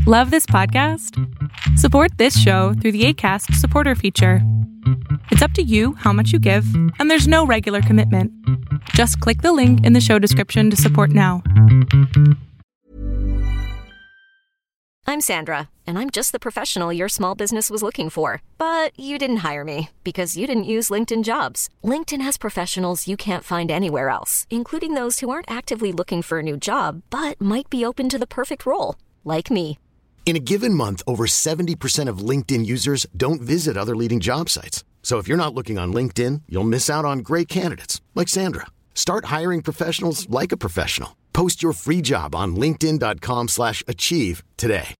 Love this podcast? Support this show through the Acast supporter feature. It's up to you how much you give, and there's no regular commitment. Just click the link in the show description to support now. I'm Sandra, and I'm just the professional your small business was looking for. But you didn't hire me because you didn't use LinkedIn Jobs. LinkedIn has professionals you can't find anywhere else, including those who aren't actively looking for a new job, but might be open to the perfect role, like me. In a given month, over 70% of LinkedIn users don't visit other leading job sites. So if you're not looking on LinkedIn, you'll miss out on great candidates like Sandra. Start hiring professionals like a professional. Post your free job on linkedin.com/achieve today.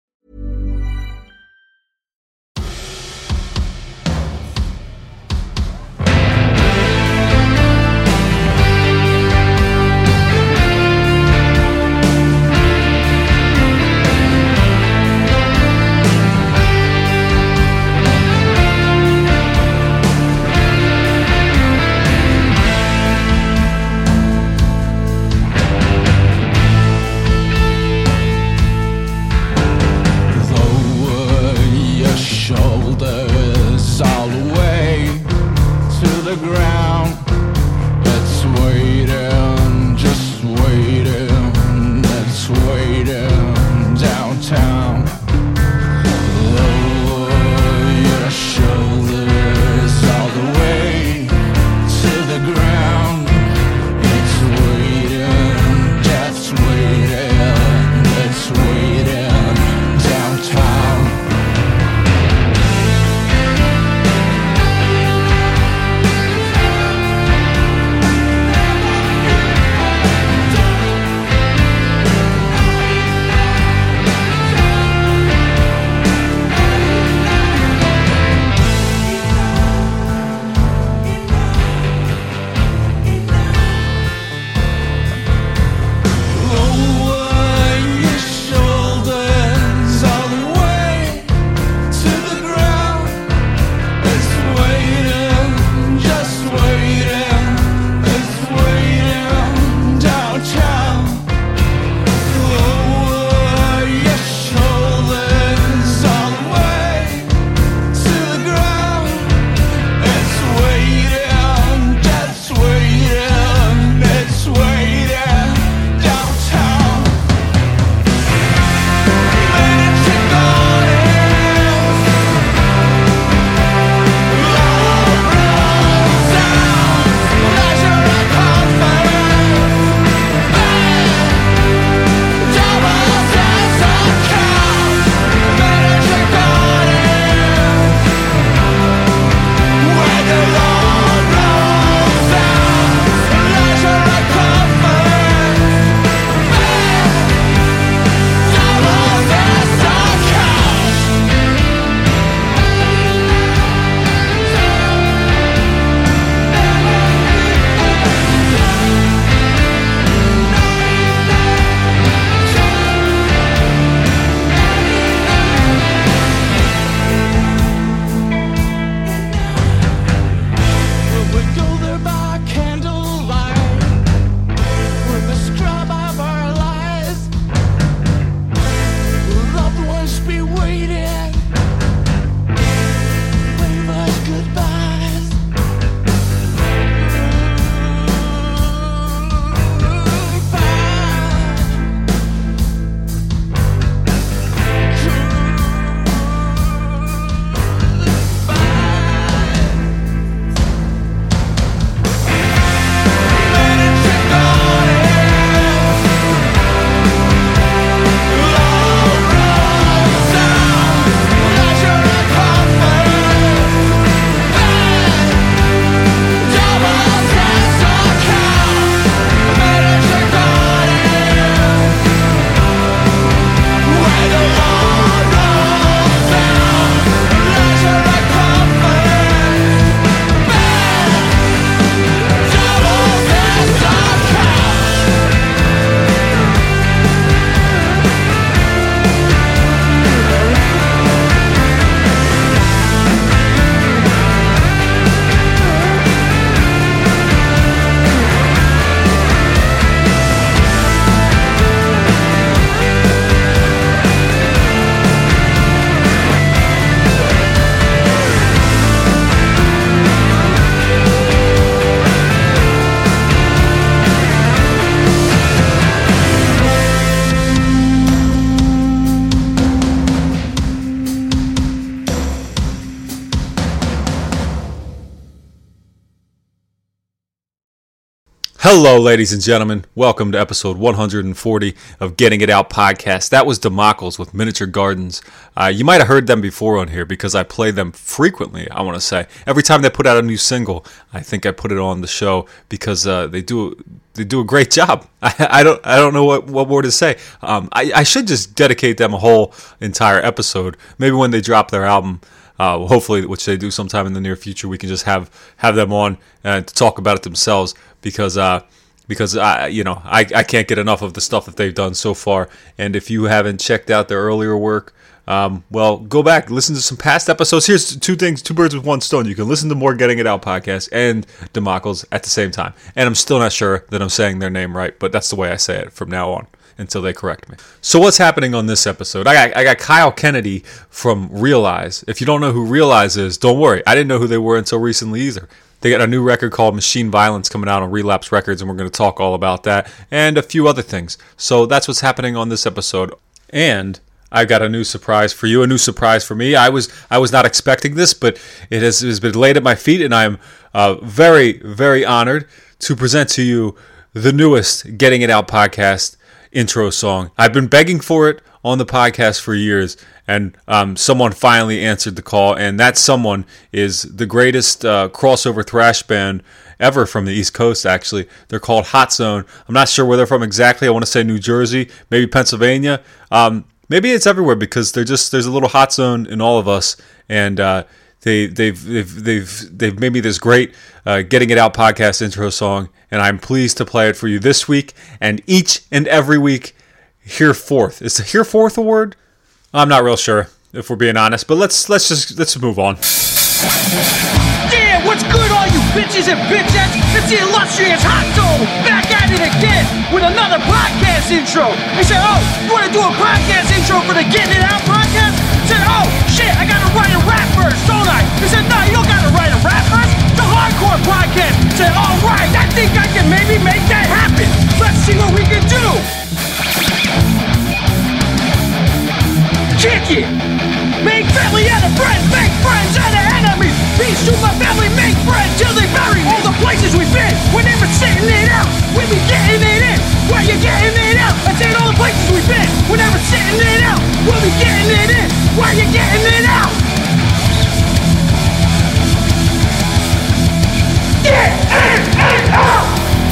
Hello, ladies and gentlemen. Welcome to episode 140 of Getting It Out podcast. That was DeMockles with Miniature Gardens. You might have heard them before on here because I play them frequently, I want to say. Every time they put out a new single, I think I put it on the show because they do a great job. I don't know what more to say. I should just dedicate them a whole entire episode. Maybe when they drop their album, hopefully, which they do sometime in the near future, we can just have them on to talk about it themselves because I can't get enough of the stuff that they've done so far. And if you haven't checked out their earlier work, well, go back, listen to some past episodes. Here's two things, two birds with one stone. You can listen to more Getting It Out podcast and DeMockles at the same time. And I'm still not sure that I'm saying their name right, but that's the way I say it from now on until they correct me. So what's happening on this episode? I got Kyle Kennedy from Realize. If you don't know who Realize is, don't worry. I didn't know who they were until recently either. They got a new record called Machine Violence coming out on Relapse Records, and we're going to talk all about that and a few other things. So that's what's happening on this episode. And I've got a new surprise for you, a new surprise for me. I was not expecting this, but it has been laid at my feet, and I am very, very honored to present to you the newest Getting It Out podcast intro song. I've been begging for it on the podcast for years, and someone finally answered the call, and that someone is the greatest crossover thrash band ever from the East Coast, actually. They're called Hot Zone. I'm not sure where they're from exactly. I want to say New Jersey, maybe Pennsylvania. Maybe it's everywhere because there's a little hot zone in all of us, and they've made me this great Getting It Out podcast intro song, and I'm pleased to play it for you this week and each and every week hereforth. Is the hereforth a word? I'm not real sure, if we're being honest, but let's move on. Yeah, what's good, all you bitches and bitchettes? It's the illustrious Hot Zone back at it again with another podcast intro. They said, oh, you want to do a podcast intro for the Getting It Out podcast? I said, oh, shit, I got to write a rap verse, don't I? They said, no, you don't got to write a rap verse. The Hardcore podcast. I said, all right, I think I can maybe make that happen. Let's see what we can do. Kick it! Make family out of friends, make friends out of enemies. Peace to my family, make friends till they bury me. All the places we've been, we're never sitting it out. We be getting it in, where you getting it out? I said all the places we've been, we're never sitting it out. We'll be getting it in, where you getting it out? Get it out!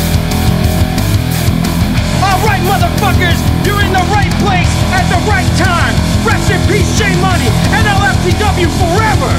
Alright, motherfuckers, you're in the right place at the right time. Rest in peace, J Money, and LFTW forever.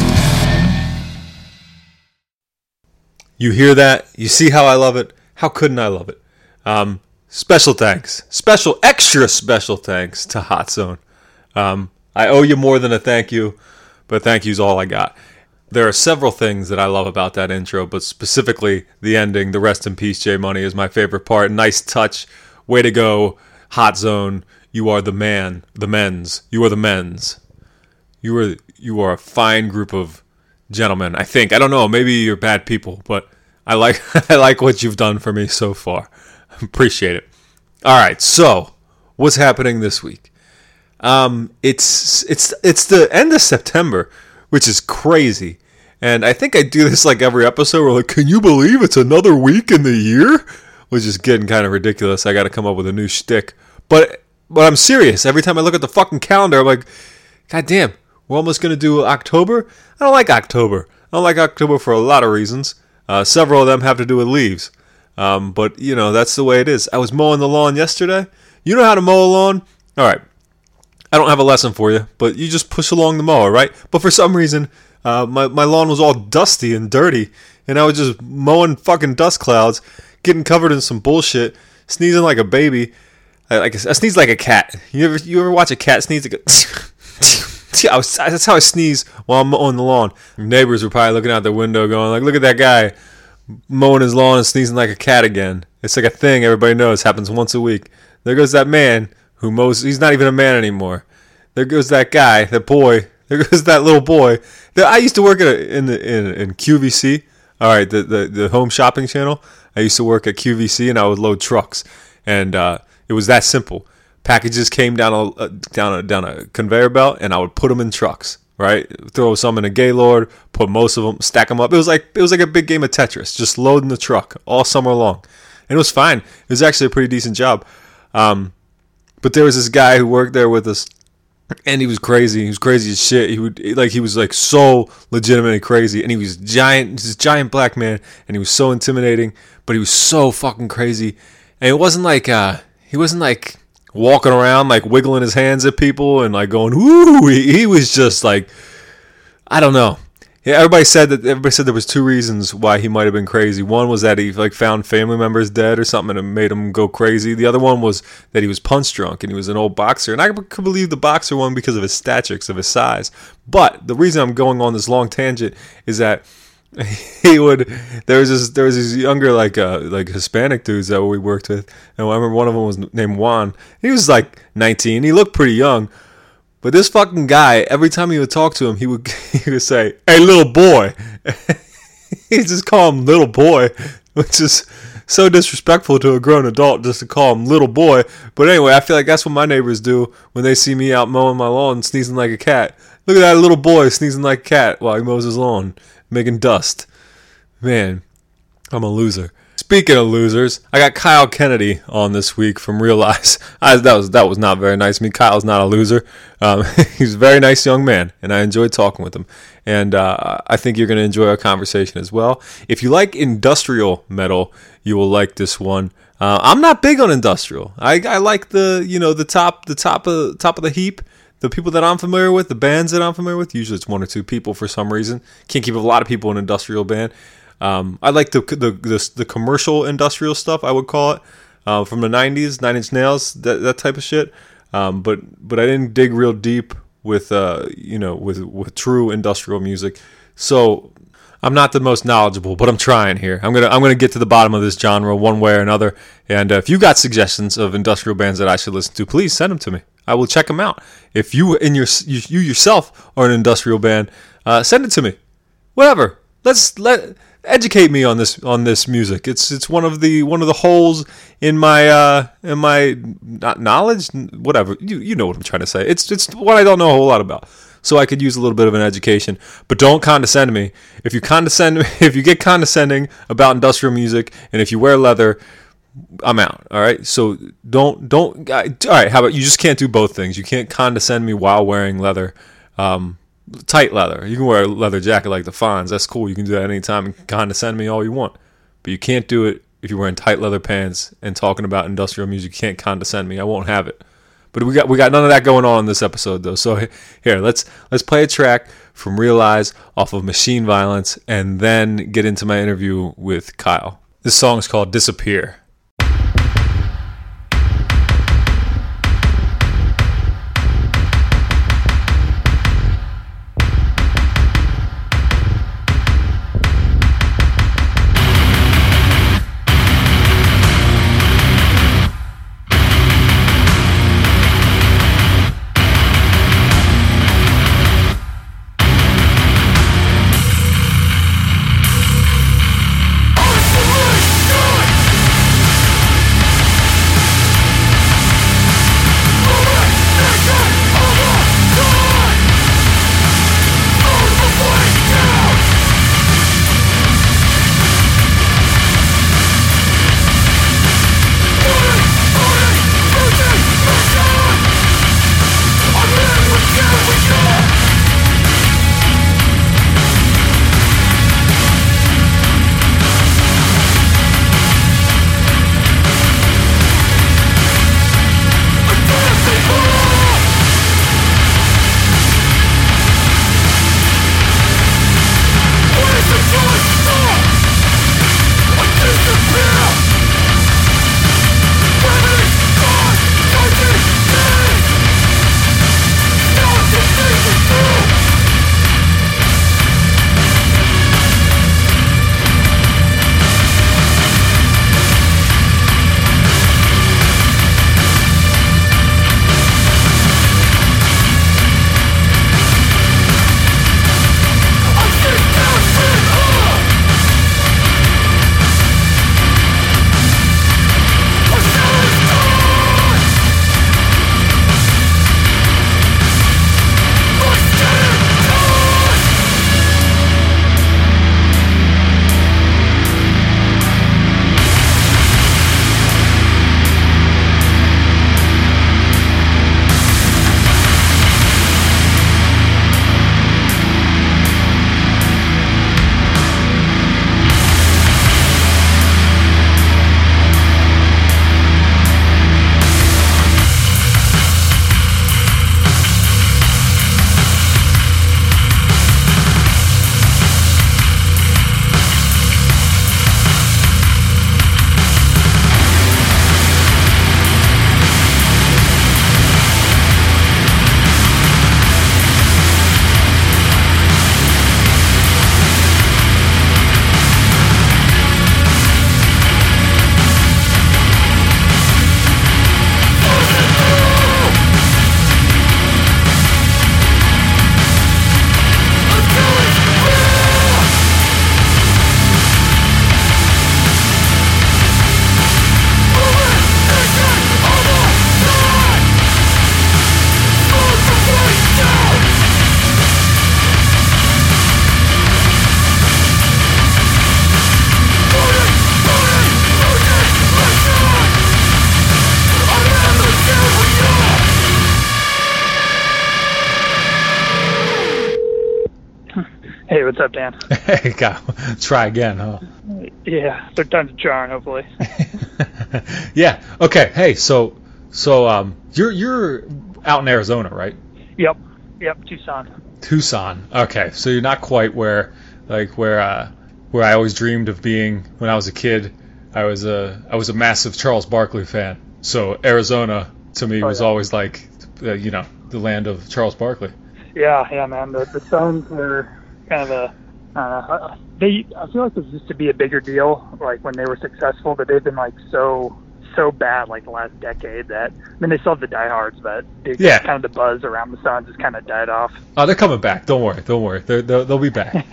You hear that? You see how I love it? How couldn't I love it? Special thanks. Extra special thanks to Hot Zone. I owe you more than a thank you, but thank you's all I got. There are several things that I love about that intro, but specifically the ending, the Rest in Peace, J Money, is my favorite part. Nice touch. Way to go, Hot Zone. You are the man, the men's. You are the men's. You are a fine group of gentlemen, I think. I don't know, maybe you're bad people, but I like what you've done for me so far. Appreciate it. All right, so what's happening this week? It's the end of September, which is crazy. And I think I do this like every episode. We're like, can you believe it's another week in the year? Which is getting kind of ridiculous. I got to come up with a new shtick. But I'm serious. Every time I look at the fucking calendar, I'm like, God damn, we're almost going to do October? I don't like October. I don't like October for a lot of reasons. Several of them have to do with leaves. But, you know, that's the way it is. I was mowing the lawn yesterday. You know how to mow a lawn? All right. I don't have a lesson for you, but you just push along the mower, right? But for some reason, my lawn was all dusty and dirty, and I was just mowing fucking dust clouds, getting covered in some bullshit, sneezing like a baby. I sneeze like a cat. You ever watch a cat sneeze? Like that's how I sneeze while I'm mowing the lawn. Neighbors were probably looking out their window going like, look at that guy mowing his lawn and sneezing like a cat again. It's like a thing everybody knows happens once a week. There goes that man who mows. He's not even a man anymore. There goes that guy, that boy. There goes that little boy. I used to work in QVC. All right, the home shopping channel. I used to work at QVC, and I would load trucks, and it was that simple. Packages came down a conveyor belt, and I would put them in trucks. right? Throw some in a Gaylord, put most of them, stack them up. It was like a big game of Tetris, just loading the truck all summer long. And it was fine. It was actually a pretty decent job. But there was this guy who worked there with us, and he was crazy. He was crazy as shit. He was so legitimately crazy, and he was giant. He's this giant black man, and he was so intimidating, but he was so fucking crazy. And it wasn't like he wasn't like walking around like wiggling his hands at people and like going woo. He was just like, I don't know. Yeah, everybody said there was two reasons why he might have been crazy. One was that he like found family members dead or something and it made him go crazy. The other one was that he was punch drunk and he was an old boxer. And I could believe the boxer one because of his stature, because of his size. But the reason I'm going on this long tangent is that there was these younger like Hispanic dudes that we worked with, and I remember one of them was named Juan. He was like 19. He looked pretty young. But this fucking guy, every time he would talk to him, he would say, "Hey, little boy." He'd just call him little boy, which is so disrespectful to a grown adult just to call him little boy. But anyway, I feel like that's what my neighbors do when they see me out mowing my lawn sneezing like a cat. Look at that little boy sneezing like a cat while he mows his lawn, making dust. Man, I'm a loser. Speaking of losers, I got Kyle Kennedy on this week from Realize. That was not very nice of me. Kyle's not a loser. He's a very nice young man, and I enjoyed talking with him. And I think you're going to enjoy our conversation as well. If you like industrial metal, you will like this one. I'm not big on industrial. I like the top of the heap. The people that I'm familiar with, the bands that I'm familiar with, usually it's one or two people for some reason. Can't keep a lot of people in an industrial band. I like the commercial industrial stuff, I would call it, from the 90s, Nine Inch Nails, that type of shit. But I didn't dig real deep with true industrial music. So I'm not the most knowledgeable, but I'm trying here. I'm gonna get to the bottom of this genre one way or another. And if you got suggestions of industrial bands that I should listen to, please send them to me. I will check them out. If you yourself are an industrial band, send it to me. Whatever. Educate me on this music. It's one of the holes in my not knowledge, whatever. You know what I'm trying to say. It's what I don't know a whole lot about. So I could use a little bit of an education, but don't condescend me. If you get condescending about industrial music, and if you wear leather, I'm out. All right. So don't. All right. How about you just can't do both things? You can't condescend me while wearing leather. Tight leather. You can wear a leather jacket like the Fonz. That's cool. You can do that anytime and condescend me all you want. But you can't do it if you're wearing tight leather pants and talking about industrial music. You can't condescend me. I won't have it. But we got none of that going on in this episode though. So here, let's play a track from Realize off of Machine Violence and then get into my interview with Kyle. This song is called Disappear. Isolation! Hey, what's up, Dan? Hey, try again, huh? Yeah, third time's a charm, hopefully. Yeah. Okay. Hey, so you're out in Arizona, right? Yep, Tucson. Tucson. Okay, so you're not quite where I always dreamed of being when I was a kid. I was a massive Charles Barkley fan. So Arizona to me was always like, the land of Charles Barkley. Yeah, man. The Suns were kind of I feel like this used to be a bigger deal, like when they were successful, but they've been like so bad like the last decade that, I mean, they still have the diehards, but kind of the buzz around the Suns has kind of died off. Oh, they're coming back. Don't worry. They'll be back.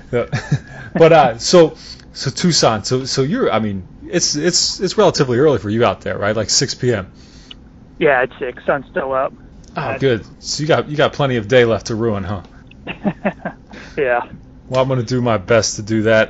But so Tucson. So you're, I mean, it's relatively early for you out there, right? Like 6 p.m. Yeah, it's 6. Sun's still up. Oh, good. So you got plenty of day left to ruin, huh? Yeah. Well, I'm going to do my best to do that.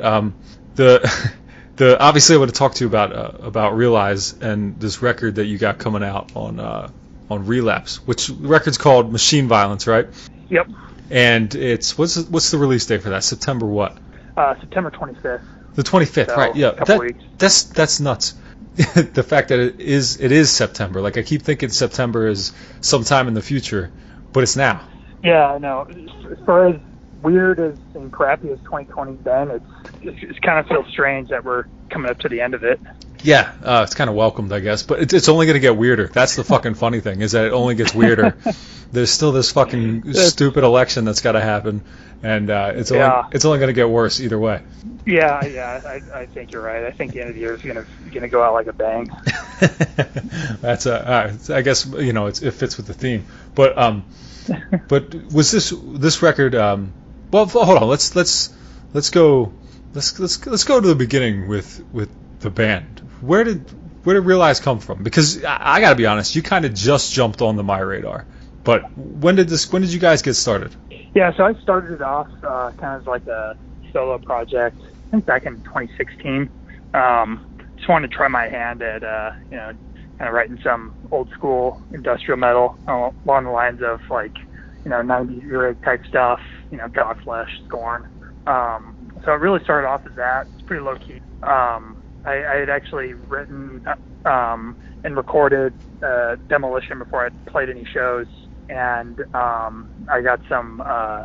Obviously I want to talk to you about Realize and this record that you got coming out on Relapse, which the record's called Machine Violence, right? Yep. And it's what's the release date for that? September what? September 25th. The 25th, so, right? Yeah. A couple weeks. That's nuts. The fact that it is September. Like I keep thinking September is sometime in the future, but it's now. Yeah, I know. As far as weird as and crappy as 2020's been, it kind of feels strange that we're coming up to the end of it. Yeah, it's kind of welcomed, I guess, but it's only going to get weirder. That's the fucking funny thing, is that it only gets weirder. There's still this fucking stupid election that's got to happen, and it's only going to get worse either way. Yeah, I think you're right. I think the end of the year is gonna go out like a bang. That's I guess it fits with the theme, but was this record? Well, hold on. Let's go to the beginning with the band. Where did Realize come from? Because I got to be honest, you kind of just jumped on my radar. But when did you guys get started? Yeah, so I started it off kind of as like a solo project, I think back in 2016. Just wanted to try my hand at kind of writing some old school industrial metal along the lines of like 90s lyric type stuff, Godflesh, Scorn. So it really started off as that. It's pretty low key. I had actually written and recorded Demolition before I played any shows, and I got some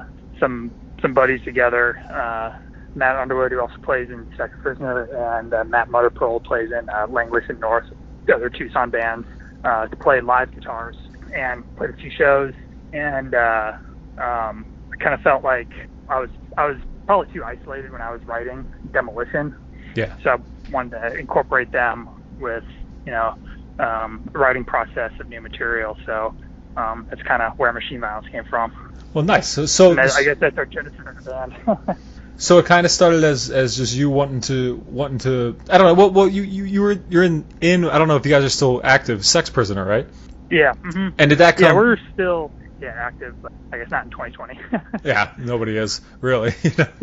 buddies together. Matt Underwood, who also plays in Sex Prisoner, and Matt Mutterpearl plays in Languish and North, the other Tucson bands, to play live guitars, and played a few shows. And I kind of felt like I was probably too isolated when I was writing Demolition. Yeah. So I wanted to incorporate them with the writing process of new material. So that's kind of where Machine Violence came from. Well, nice. So I guess that's our genesis of the band. So it kind of started as just you wanting to I don't know. Well you're in I don't know if you guys are still active, Sex Prisoner, right? Yeah. Mm-hmm. And did that come? Yeah, we're still active, but I guess not in 2020. Yeah, nobody is really.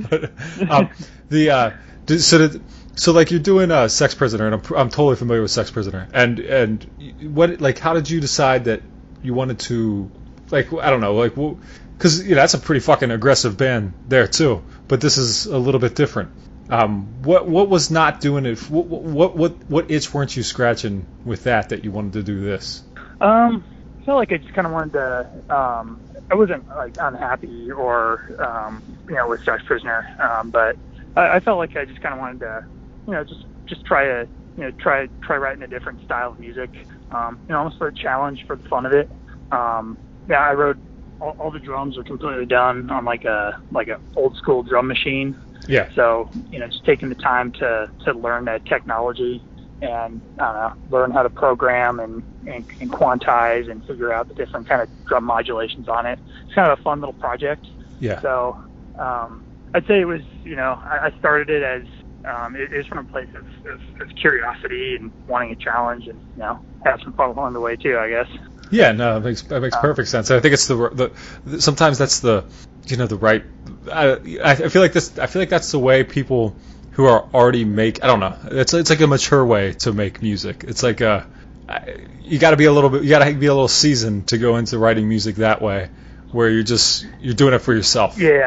So like you're doing Sex Prisoner, and I'm totally familiar with Sex Prisoner. And what, like, how did you decide that you wanted to, like, I don't know, like, because that's a pretty fucking aggressive band there too, but this is a little bit different. What was not doing it? What itch weren't you scratching with that you wanted to do this? I feel like I just kind of wanted to. I wasn't like unhappy or with Sex Prisoner, but I felt like I just kind of wanted to, just try writing a different style of music. Almost for a challenge, for the fun of it. I wrote all the drums are completely done on like a old school drum machine. Yeah. So just taking the time to learn that technology and learn how to program and quantize and figure out the different kind of drum modulations on it. It's kind of a fun little project. Yeah. So I'd say it was, I started it as it is from a place of curiosity and wanting a challenge and have some fun along the way too, I guess. Yeah, no, that makes perfect sense. I think it's the sometimes that's the the right. I feel like that's the way people who are already make. I don't know. It's like a mature way to make music. It's like you got to be a little seasoned to go into writing music that way, where you're doing it for yourself. Yeah.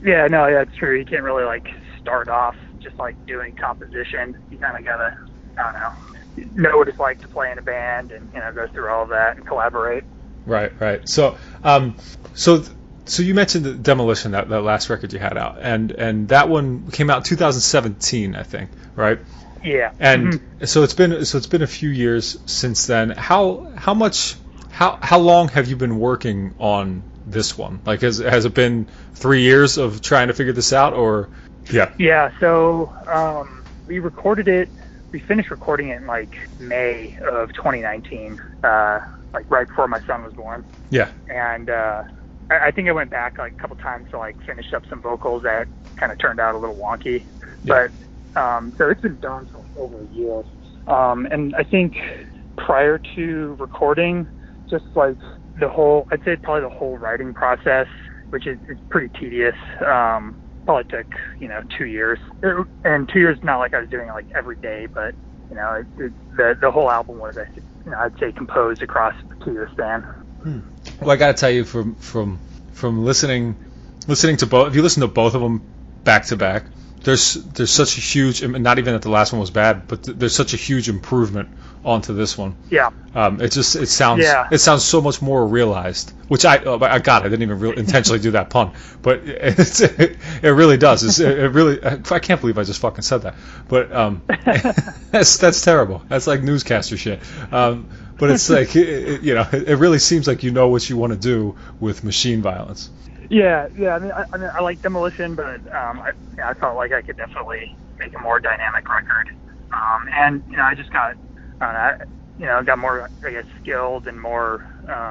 Yeah, no, yeah, it's true. You can't really like start off just like doing composition. You kind of gotta, I don't know what it's like to play in a band and go through all of that and collaborate. Right. So, so you mentioned the Demolition, that last record you had out, and that one came out in 2017, I think, right? Yeah. And so it's been a few years since then. How long have you been working on this one? Like, has it been 3 years of trying to figure this out, or? Yeah. So we finished recording it in like May of 2019, like right before my son was born. Yeah. And I think I went back like a couple times to like finish up some vocals that kind of turned out a little wonky. Yeah. But so it's been done for over a year. And I think prior to recording, just like I'd say probably the whole writing process, which is pretty tedious. Probably took 2 years, and 2 years not like I was doing it like every day, but the whole album was I'd say composed across a 2 year span. Well, I gotta tell you, from listening to both, if you listen to both of them back to back, there's such a huge, not even that the last one was bad, but there's such a huge improvement onto this one. Yeah. It sounds so much more realized, which I didn't even intentionally do that pun, but it really does. I can't believe I just fucking said that. But that's terrible. That's like newscaster shit. But it's like it really seems like you know what you want to do with Machine Violence. Yeah. I mean, I like Demolition, but I felt like I could definitely make a more dynamic record. And I just got got more, I guess, skilled and more.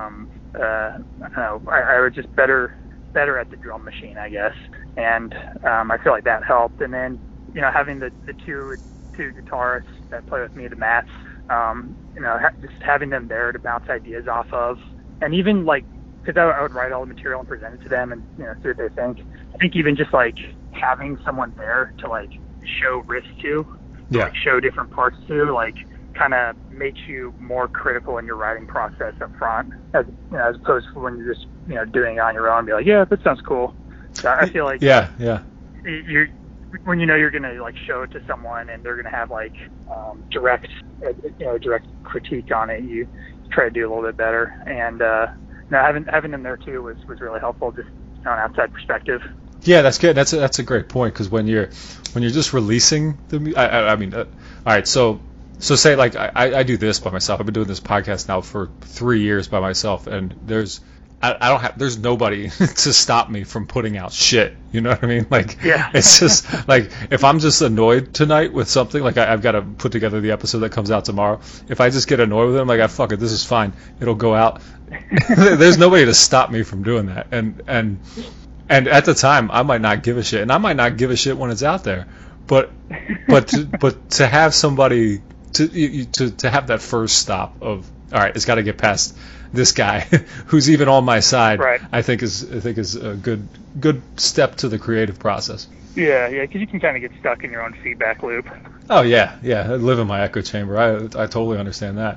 I was just better at the drum machine, I guess, and I feel like that helped. And then having the two guitarists that play with me, the Mats, just having them there to bounce ideas off of, and even like. Because I would write all the material and present it to them and see what they think. I think even just like having someone there to like show riffs to, like show different parts to, like kind of makes you more critical in your writing process up front, as opposed to when you're just doing it on your own and be like, yeah, that sounds cool. So I feel like you're when you're gonna like show it to someone and they're gonna have like direct critique on it, you try to do a little bit better. And having them there too was really helpful, just on an outside perspective. Yeah, that's good. That's a great point, because when you're just releasing I mean, all right. So say like I do this by myself. I've been doing this podcast now for 3 years by myself, and there's nobody to stop me from putting out shit. You know what I mean? Like, it's just like, if I'm just annoyed tonight with something, like I've got to put together the episode that comes out tomorrow. If I just get annoyed with it, I'm like, fuck it, this is fine. It'll go out. There's nobody to stop me from doing that. And at the time, I might not give a shit, and I might not give a shit when it's out there. But to have somebody to have that first stop of, all right, it's got to get past this guy who's even on my side, right, I think is a good step to the creative process. Yeah, because you can kind of get stuck in your own feedback loop. Oh yeah, I live in my echo chamber. I totally understand that.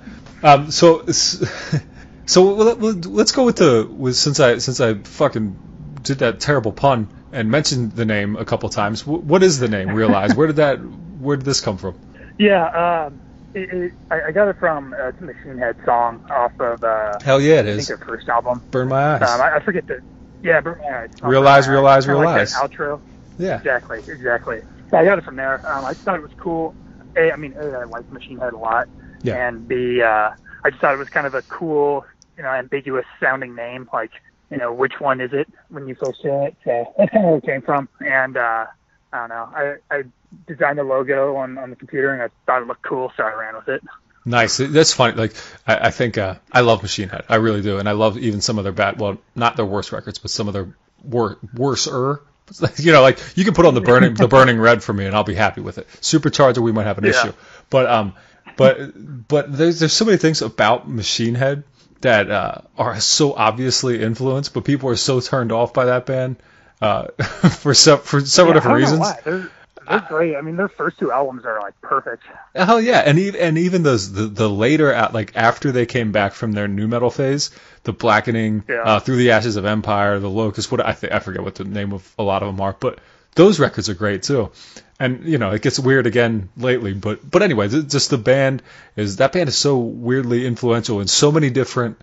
So let's go with since I fucking did that terrible pun and mentioned the name a couple times. What is the name? Realize where did this come from? Yeah. I got it from it's a Machine Head song off of Hell yeah, it is. I think their first album. Burn My Eyes. I forget the Burn My Eyes. Realize. Like that outro. Yeah. Exactly. So I got it from there. I just thought it was cool. I like Machine Head a lot. Yeah. And B, I just thought it was kind of a cool, ambiguous sounding name. Like, which one is it when you first hear it? So that's kind of where it came from. And I don't know. I designed a logo on the computer, and I thought it looked cool, so I ran with it. Nice. That's funny. Like, I think I love Machine Head. I really do, and I love even some of their not their worst records, but some of their worser. Like you can put on the Burning Red for me, and I'll be happy with it. Supercharger, we might have an issue, but there's so many things about Machine Head that are so obviously influenced, but people are so turned off by that band for several different reasons. They're great. I mean, their first 2 albums are like perfect. Hell yeah, and even those the later like after they came back from their new metal phase, the Blackening, Through the Ashes of Empire, the Locust, I forget what the name of a lot of them are, but those records are great too. And it gets weird again lately, but anyway, just the band is so weirdly influential in so many different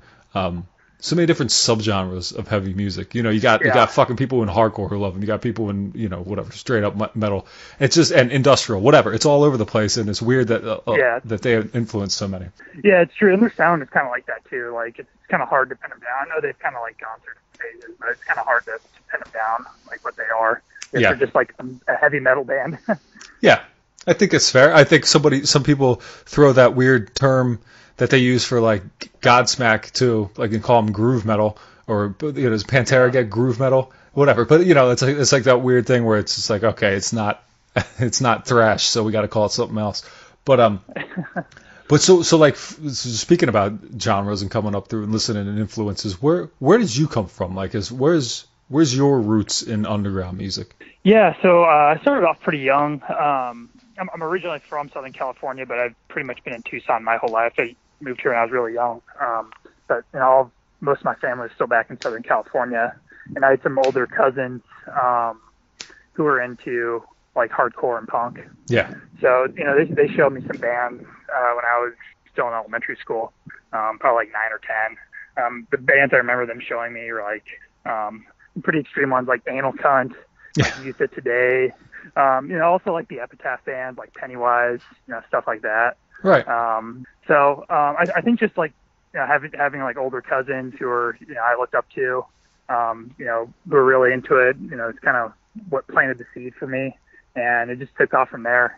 subgenres of heavy music. You got fucking people in hardcore who love them. You got people in whatever straight up metal. It's just and industrial, whatever. It's all over the place, and it's weird that that they have influenced so many. Yeah, it's true, and their sound is kind of like that too. Like it's kind of hard to pin them down. I know they've kind of like gone through phases, but it's kind of hard to pin them down, like what they are. They're just like a heavy metal band. Yeah, I think it's fair. I think some people throw that weird term that they use for like Godsmack too, like you can call them groove metal, or does Pantera get groove metal, whatever. But it's like that weird thing where it's just like, okay, it's not thrash, so we got to call it something else. But so like speaking about genres and coming up through and listening and influences, where did you come from? Like, where's your roots in underground music? Yeah, so I started off pretty young. I'm originally from Southern California, but I've pretty much been in Tucson my whole life. I moved here when I was really young. But most of my family is still back in Southern California, and I had some older cousins who were into like hardcore and punk. Yeah. So they showed me some bands when I was still in elementary school, probably like 9 or 10. The bands I remember them showing me were like pretty extreme ones, like Anal Cunt, like Youth of Today. Also like the Epitaph band, like Pennywise, stuff like that. Right. So I think just like having like older cousins who are I looked up to, who were really into it. It's kind of what planted the seed for me, and it just took off from there.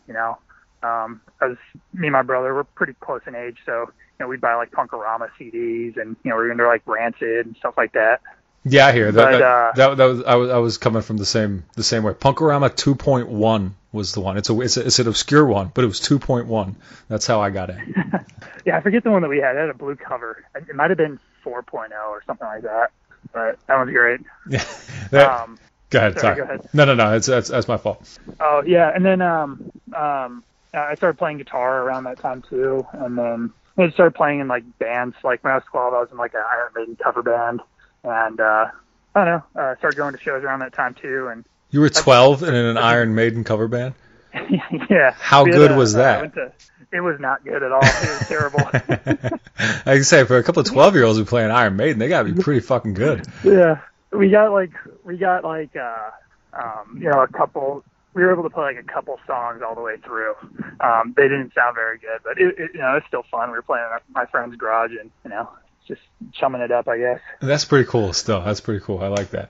Me and my brother were pretty close in age, so we'd buy like Punk-O-Rama CDs, and we're into like Rancid and stuff like that. Yeah, I hear that. That was I was coming from the same way. Punk-O-Rama 2.1 was the one. It's an obscure one, but it was 2.1. That's how I got it. Yeah, I forget the one that we had. It had a blue cover. It might have been 4.0 or something like that. But that one's great. Yeah. Go ahead. Sorry. Go ahead. No. That's my fault. Oh yeah, and then I started playing guitar around that time too, and then I started playing in like bands. Like when I was 12, I was in like an Iron Maiden cover band. And I don't know, started going to shows around that time too. And you were 12 and in an Iron Maiden cover band? Yeah. How good was that? It was not good at all. It was terrible. I can say for a couple of 12-year-olds who play an Iron Maiden, they gotta be pretty fucking good. Yeah, we got a couple. We were able to play like a couple songs all the way through. They didn't sound very good, but it's still fun. We were playing in my friend's garage, and just chumming it up, I guess. That's pretty cool still. That's pretty cool. I like that.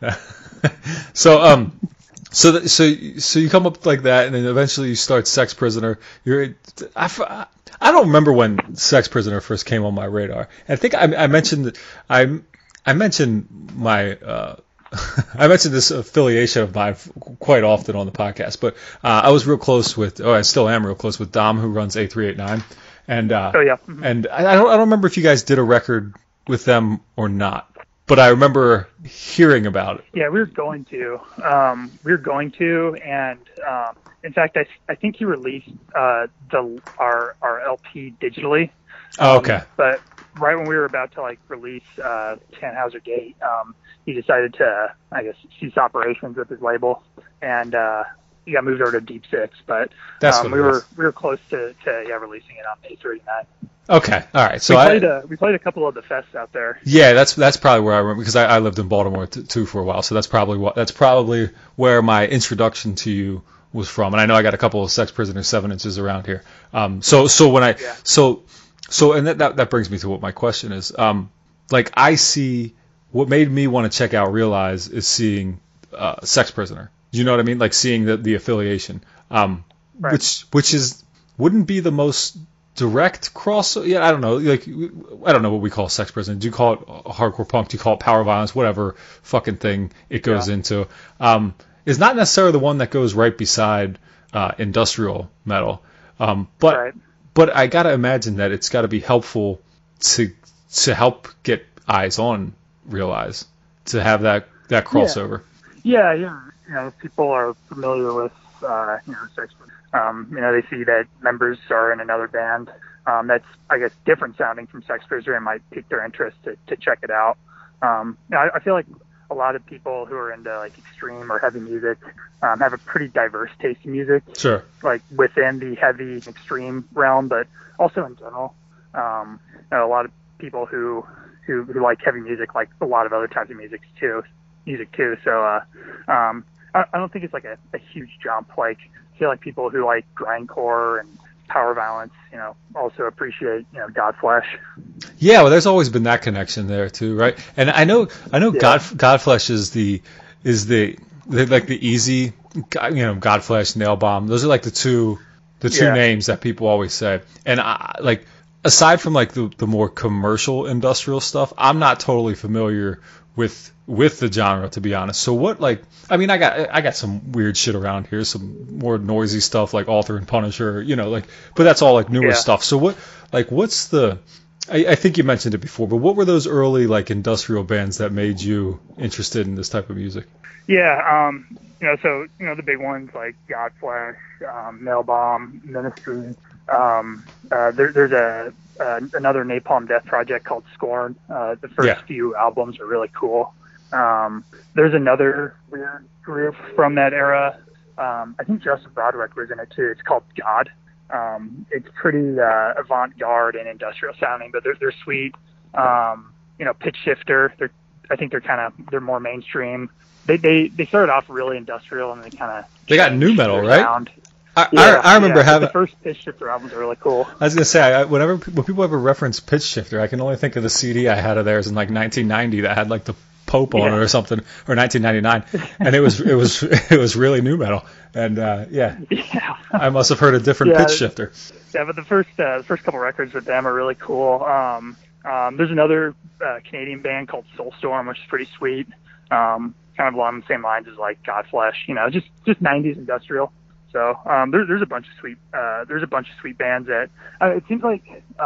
So you come up like that, and then eventually you start Sex Prisoner. I don't remember when Sex Prisoner first came on my radar. I think I mentioned I mentioned my I mentioned this affiliation of mine quite often on the podcast, but I was real close with, I still am real close with Dom, who runs A389. And Mm-hmm. And I don't remember if you guys did a record with them or not, but I remember hearing about it. Yeah, we were going to, and in fact, I think he released our LP digitally. Oh, okay. But right when we were about to like release Tannhauser Gate, he decided to, I guess, cease operations with his label, and he got moved over to Deep Six, but we were close to releasing it on A389. Okay, all right. So we played a couple of the fests out there. Yeah, that's probably where I remember, because I lived in Baltimore too for a while, so that's probably where my introduction to you was from. And I know I got a couple of Sex Prisoner 7-inches around here. So that brings me to what my question is. Like I see what made me want to check out Realize is seeing Sex Prisoner. You know what I mean? Like seeing the affiliation, right. which wouldn't be the most direct cross. Yeah, I don't know. Like I don't know what we call Sex Prisoner. Do you call it hardcore punk? Do you call it power violence? Whatever fucking thing it goes into. Is not necessarily the one that goes right beside industrial metal. But I gotta imagine that it's got to be helpful to help get eyes on Realize, to have that crossover. Yeah. If people are familiar with Sex Pistols. They see that members are in another band that's, I guess, different sounding from Sex Pistols and might pique their interest to check it out. I feel like a lot of people who are into like extreme or heavy music have a pretty diverse taste in music. Sure. Like within the heavy and extreme realm, but also in general. A lot of people who like heavy music like a lot of other types of music too. So I don't think it's like a huge jump. Like I feel like people who like grindcore and power violence, also appreciate, Godflesh. Yeah, well, there's always been that connection there too, right? And I know, Godflesh is the like the easy, Godflesh, Nail Bomb. Those are like the two names that people always say. And aside from like the more commercial industrial stuff, I'm not totally familiar with the genre, to be honest. So what, I got some weird shit around here, some more noisy stuff like Alter and Punisher, but that's all like newer stuff. So what's the, I think you mentioned it before, but what were those early like industrial bands that made you interested in this type of music? Yeah, the big ones like Godflesh, Nail Bomb, Ministry. There's another Napalm Death project called Scorn. The first few albums are really cool. There's another weird group from that era. I think Justin Broderick was in it too. It's called God. It's pretty avant-garde and industrial sounding, but they're sweet. Pitch Shifter. I think they're more mainstream. They started off really industrial and they got nu metal, right? Sound. I remember having the first Pitch Shifter albums are really cool. I was gonna say, when people ever reference Pitch Shifter, I can only think of the CD I had of theirs in like 1990 that had like the Pope on it or something, or 1999, and it was really nu metal, and I must have heard a different Pitch Shifter. Yeah, but the first couple records with them are really cool. There's another Canadian band called Soulstorm, which is pretty sweet. Kind of along the same lines as like Godflesh, just 90s industrial. So there's a bunch of sweet bands that it seems like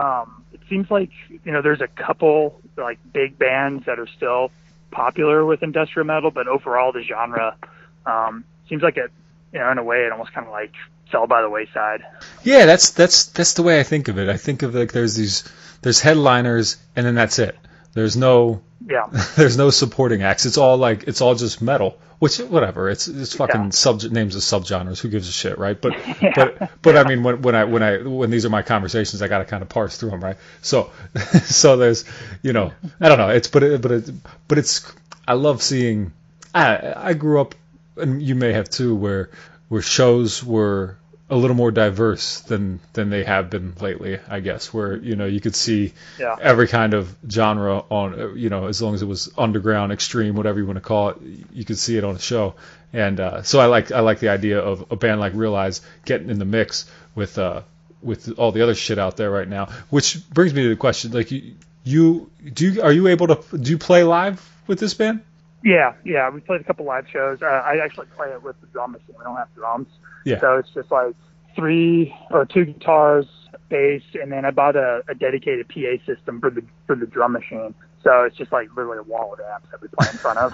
there's a couple like big bands that are still popular with industrial metal, but overall the genre seems like it, in a way it almost kind of like fell by the wayside. Yeah, that's the way I think of it. I think of like there's headliners and then that's it. There's no supporting acts. It's all just metal. Which, whatever, it's fucking names of subgenres. Who gives a shit, right? But I mean, when these are my conversations, I got to kind of parse through them, right? So there's, I don't know. But it's I love seeing. I grew up, and you may have too, where shows were a little more diverse than they have been lately, I guess, where, you could see every kind of genre on, as long as it was underground, extreme, whatever you want to call it, you could see it on a show. And so I like the idea of a band like Realize getting in the mix with all the other shit out there right now, which brings me to the question, like, are you able to, do you play live with this band? Yeah, we played a couple live shows. I actually play it with the drum machine. We don't have drums. Yeah. So it's just like 2 guitars, bass, and then I bought a dedicated PA system for the drum machine. So it's just like literally a wall of amps that we play in front of.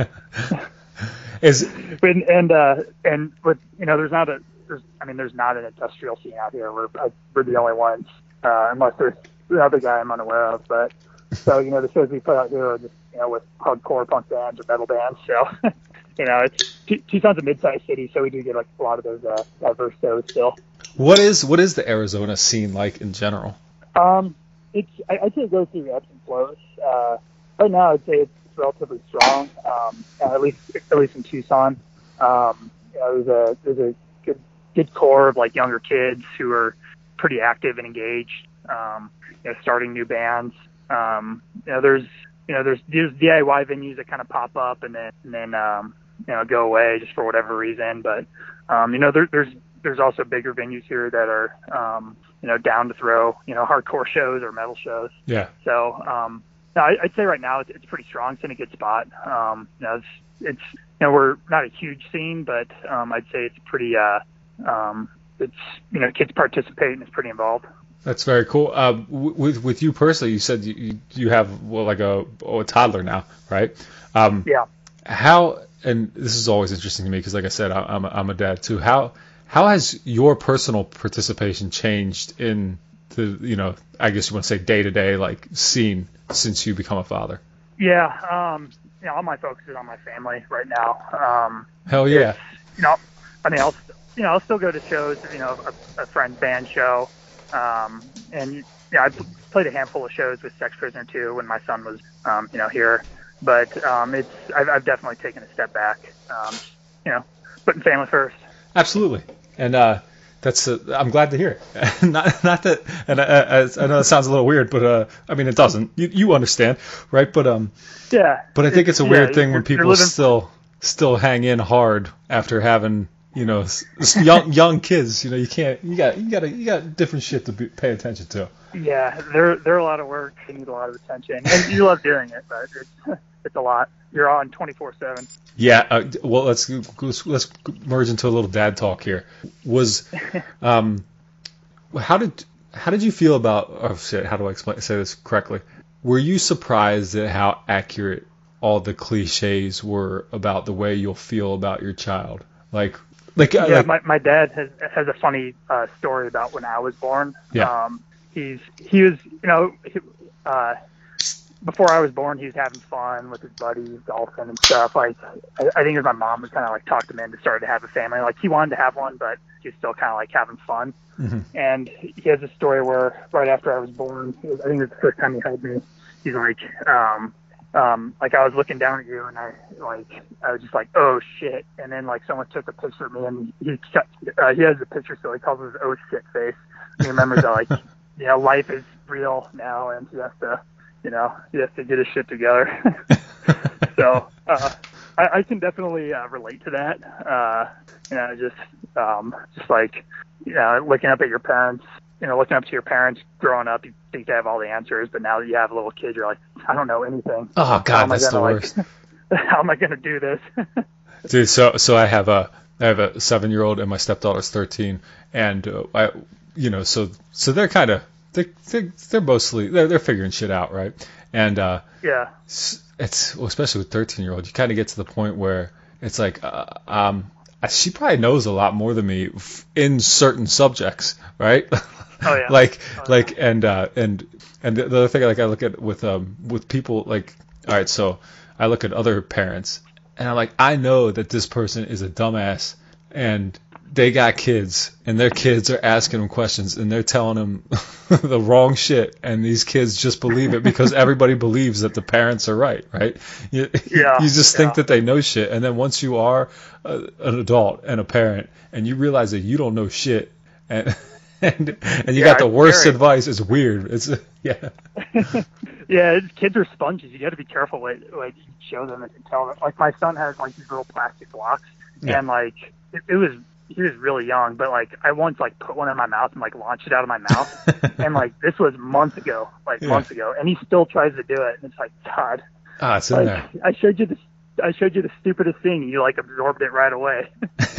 There's not an industrial scene out here. We're the only ones, unless there's another guy I'm unaware of. But so the shows we put out here are just with hardcore punk bands or metal bands. So. It's Tucson's a mid-sized city, so we do get like a lot of those diverse shows still. What is the Arizona scene like in general? I'd say it goes through ebbs and flows. Right now, I'd say it's relatively strong. At least in Tucson. There's a good core of like younger kids who are pretty active and engaged. Starting new bands. There's DIY venues that kind of pop up and then go away just for whatever reason. But, there's also bigger venues here that are, down to throw, hardcore shows or metal shows. Yeah. So, I'd say right now it's pretty strong. It's in a good spot. It's we're not a huge scene, but, I'd say it's pretty, kids participate and it's pretty involved. That's very cool. With you personally, you said you have a toddler now, right? Yeah. how, and this is always interesting to me because, like I said, I'm a dad too. How has your personal participation changed in the, you know, I guess you want to say day-to-day, like, scene since you become a father? Yeah, you know, all my focus is on my family right now. Hell yeah. You know, I mean, I'll still go to shows, you know, a friend's band show. And yeah, I played a handful of shows with Sex Prisoner 2 when my son was, you know, here. But I've definitely taken a step back, you know, putting family first. Absolutely. And that's I'm glad to hear it. not that, and I know it sounds a little weird, but I mean, it doesn't. You understand, right? But yeah. But I think it's a weird thing when people still hang in hard after having, you know, young kids. You know, you got different shit to pay attention to. Yeah, they're a lot of work. They need a lot of attention, and you love doing it, but it's a lot. You're on 24/7. Yeah. Well, let's merge into a little dad talk here. How did you feel about? Oh shit! How do I say this correctly? Were you surprised at how accurate all the cliches were about the way you'll feel about your child? Yeah, my dad has a funny story about when I was born. Yeah. He was, you know, before I was born, he was having fun with his buddies, golfing and stuff. Like, I think it was my mom who kind of like talked him into starting to have a family. Like, he wanted to have one, but he was still kind of like having fun. Mm-hmm. And he has a story where right after I was born, I think it was the first time he held me. He's like, like I was looking down at you, and I was just like, oh shit. And then like someone took a picture of me, and he has a picture, so he calls it his oh shit face. He remembers that, like, you know, life is real now, and he has to get his shit together. So I can definitely relate to that. You know, just like, you know, looking up to your parents growing up, you think they have all the answers, but now that you have a little kid, you're like, I don't know anything. Oh God, that's the worst. How am I going to do this? Dude, so I have a 7-year-old and my stepdaughter's 13, and so they're kind of they're mostly they're figuring shit out, right? And yeah, it's especially with 13-year-old, you kind of get to the point where it's like she probably knows a lot more than me in certain subjects, right? Oh yeah. And the other thing, like, I look at with people, like, all right, so I look at other parents and I'm like, I know that this person is a dumbass and they got kids and their kids are asking them questions and they're telling them the wrong shit, and these kids just believe it because everybody believes that the parents are right? You just think that they know shit, and then once you are an adult and a parent and you realize that you don't know shit, and you got the worst advice, it's weird. It's Yeah, kids are sponges. You got to be careful what you show them and tell them. Like, my son has like these little plastic blocks, and like he was really young, but like I once like put one in my mouth and like launched it out of my mouth, and like this was months ago, and he still tries to do it, and it's like, God, it's in there. I showed you the stupidest thing, and you like absorbed it right away.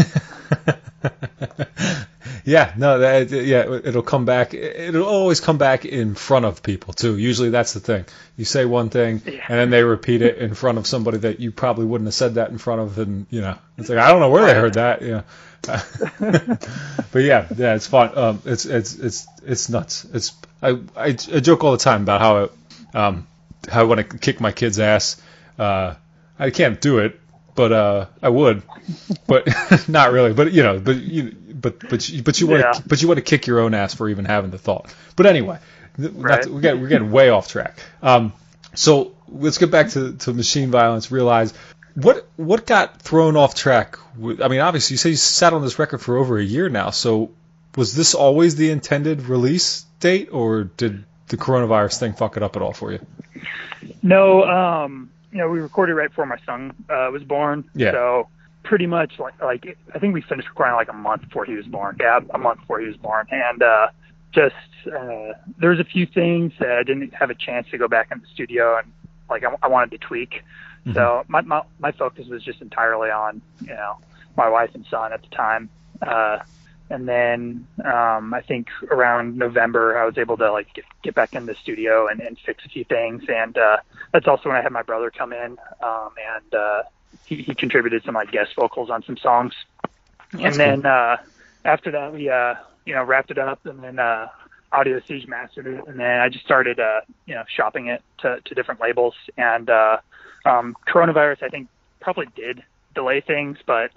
Yeah, no, it'll come back. It'll always come back in front of people too. Usually that's the thing. You say one thing, and then they repeat it in front of somebody that you probably wouldn't have said that in front of, and you know, it's like, I don't know where they heard that. Yeah, but yeah, it's fun. It's nuts. I joke all the time about how I want to kick my kid's ass. I can't do it, but I would, but not really. But you know, but you want to kick your own ass for even having the thought. But anyway, we're getting way off track. So let's get back to machine violence. Realize what got thrown off track. I mean, obviously, you say you sat on this record for over a year now. So was this always the intended release date, or did the coronavirus thing fuck it up at all for you? No. You know, we recorded right before my son was born. Yeah. So pretty much like I think we finished recording like a month before he was born. Yeah, a month before he was born. And there was a few things that I didn't have a chance to go back in the studio and like I wanted to tweak. Mm-hmm. So my focus was just entirely on, you know, my wife and son at the time. And then I think around November I was able to like get back in the studio and fix a few things. And that's also when I had my brother come in he contributed some like guest vocals on some songs. That's and then after that, we wrapped it up, and then Audio Siege mastered it, and then I just started shopping it to different labels. And coronavirus, I think, probably did delay things, but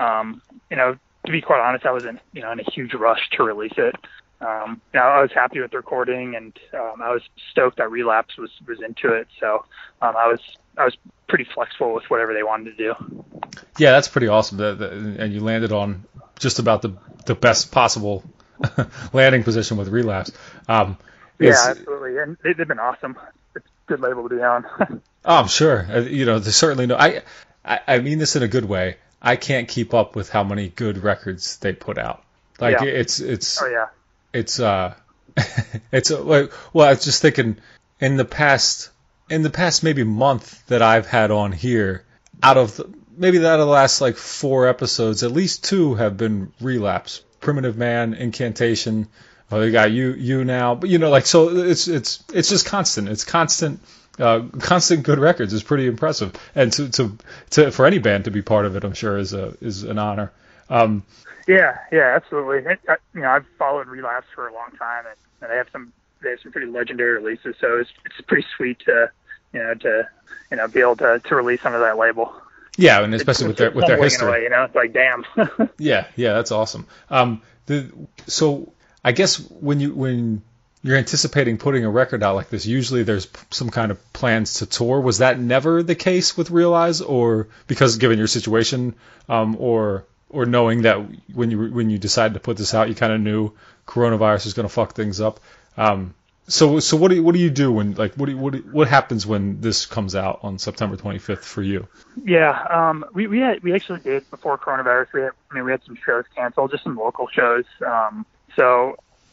to be quite honest, I wasn't in a huge rush to release it. I was happy with the recording, and I was stoked that Relapse was into it. So I was pretty flexible with whatever they wanted to do. Yeah, that's pretty awesome. And you landed on just about the best possible landing position with Relapse. Yeah, absolutely, and they've been awesome. It's a good label to be on. Oh, I'm sure. They certainly know. I mean this in a good way. I can't keep up with how many good records they put out. Like it's. Oh yeah. It's it's like, well, I was just thinking in the past maybe month that I've had on here, out of the last like 4 episodes, at least 2 have been Relapse. Primitive Man, Incantation. Oh, they got you now, but so it's just constant. It's constant good records is pretty impressive, and to for any band to be part of it, I'm sure is an honor. Yeah, absolutely. I've followed Relapse for a long time, and they have some pretty legendary releases. So it's pretty sweet to be able to release under that label. Yeah, and especially with their history. Way, it's like damn. Yeah, that's awesome. So I guess when you're anticipating putting a record out like this, usually there's some kind of plans to tour. Was that never the case with Realize, or because given your situation, or knowing that when you decided to put this out, you kind of knew coronavirus was going to fuck things up? So what do you do when what happens when this comes out on September 25th for you? Yeah, we actually did before coronavirus. We had some shows canceled, just some local shows. So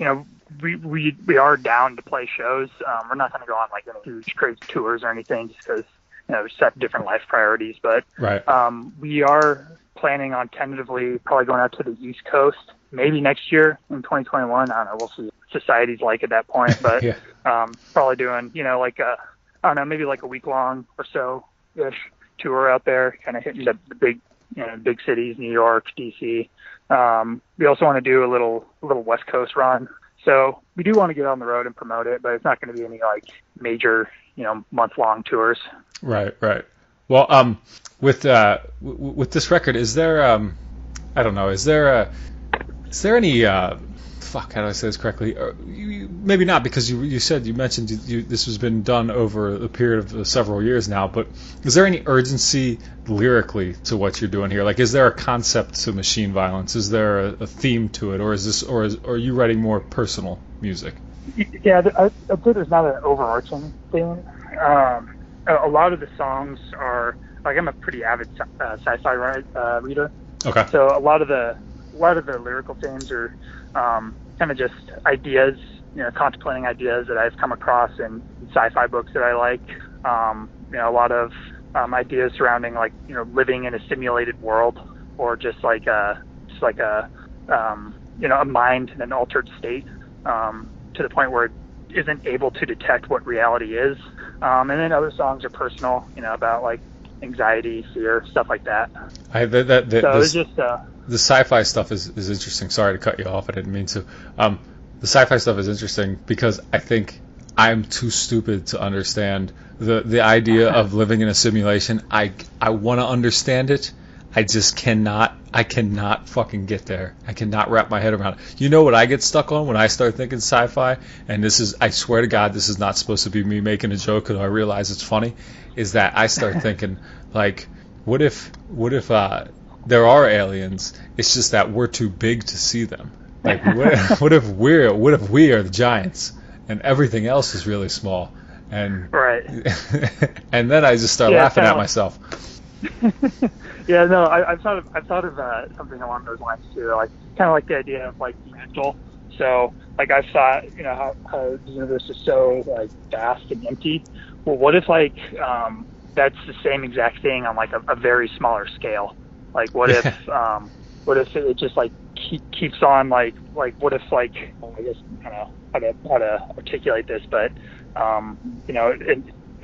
we are down to play shows. We're not going to go on like any huge crazy tours or anything, just because we set different life priorities. But right. We are planning on tentatively probably going out to the East Coast, maybe next year in 2021. I don't know. We'll see what society's like at that point, but yeah. Probably doing maybe like a week long or so ish tour out there, kind of hitting the big cities, New York, DC. We also want to do a little West Coast run. So we do want to get on the road and promote it, but it's not going to be any like major, month-long tours. Right. Well, with this record, is there I don't know, is there any how do I say this correctly? Maybe not, because you mentioned this has been done over a period of several years now, but is there any urgency lyrically to what you're doing here? Like, is there a concept to Machine Violence? Is there a theme to it, or are you writing more personal music? Yeah, I'd say there's not an overarching theme. A lot of the songs are like, I'm a pretty avid sci-fi reader. Okay. So a lot of the lyrical themes are kind of just ideas, contemplating ideas that I've come across in sci-fi books that I like. A lot of ideas surrounding like living in a simulated world, or just like a mind in an altered state, to the point where it isn't able to detect what reality is. And then other songs are personal, about like anxiety, fear, stuff like that. The sci-fi stuff is interesting. Sorry to cut you off. I didn't mean to. The sci-fi stuff is interesting because I think I'm too stupid to understand the idea of living in a simulation. I want to understand it. I just cannot. I cannot fucking get there. I cannot wrap my head around it. You know what I get stuck on when I start thinking sci-fi? And this is, I swear to God, this is not supposed to be me making a joke, because I realize it's funny, is that I start thinking, like, what if there are aliens? It's just that we're too big to see them. Like, what if we are the giants and everything else is really small? And right. And then I just start laughing at myself. Yeah, no, I've thought of something along those lines too. Like, kind of like the idea of like fractal. So, like, I've thought, how the universe is so like vast and empty. Well, what if like that's the same exact thing on like a very smaller scale? Like, what if it just like keeps on like what if like, I guess I don't know how to articulate this, but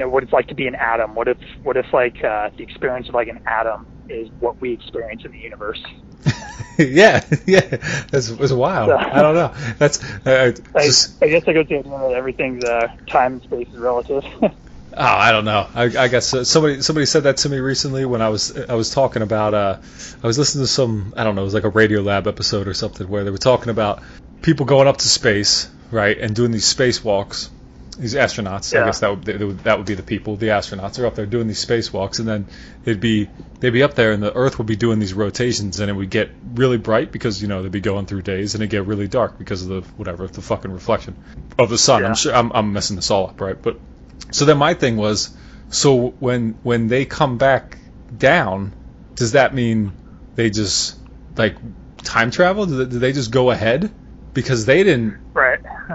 what it's like to be an atom. What if like the experience of like an atom is what we experience in the universe? yeah, that's wild. So, I don't know. That's I guess I go to the idea that everything's time and space is relative. Oh, I don't know. I guess somebody said that to me recently when I was talking about I was listening to some, I don't know, it was like a Radiolab episode or something where they were talking about people going up to space, right, and doing these spacewalks. These astronauts, I guess that would be the people. The astronauts are up there doing these spacewalks, and then they'd be up there, and the Earth would be doing these rotations, and it would get really bright because they'd be going through days, and it'd get really dark because of the fucking reflection of the sun. Yeah. I'm sure I'm messing this all up, right? But so then my thing was, so when they come back down, does that mean they just like time travel? Do they just go ahead because they didn't? Right.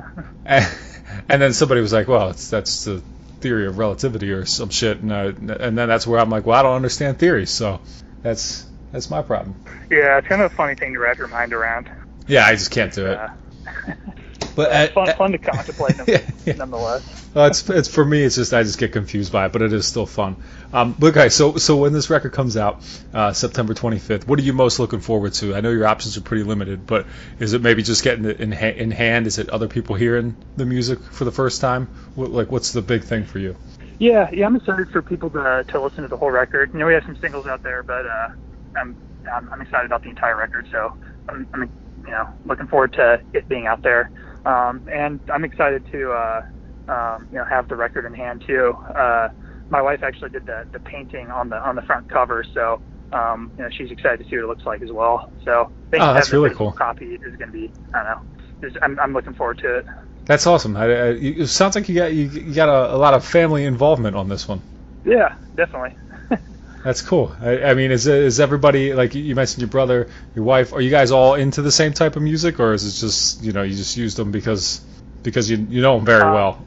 And then somebody was like, well, that's the theory of relativity or some shit. And then that's where I'm like, well, I don't understand theory. So that's my problem. Yeah, it's kind of a funny thing to wrap your mind around. Yeah, I just can't do it. But it's fun to contemplate nonetheless. Well, it's for me. It's just I just get confused by it, but it is still fun. But okay, so when this record comes out, September 25th, what are you most looking forward to? I know your options are pretty limited, but is it maybe just getting it in hand? Is it other people hearing the music for the first time? What's the big thing for you? Yeah, I'm excited for people to listen to the whole record. We have some singles out there, but I'm excited about the entire record. So I'm looking forward to it being out there. And I'm excited to have the record in hand too. My wife actually did the painting on the front cover, so she's excited to see what it looks like as well. So that's really cool. Copy is going to be, I don't know, I'm looking forward to it. That's awesome. It sounds like you got a lot of family involvement on this one. Yeah, definitely. That's cool. I mean, is everybody, like you mentioned, your brother, your wife, are you guys all into the same type of music, or is it just you just used them because you know them very well?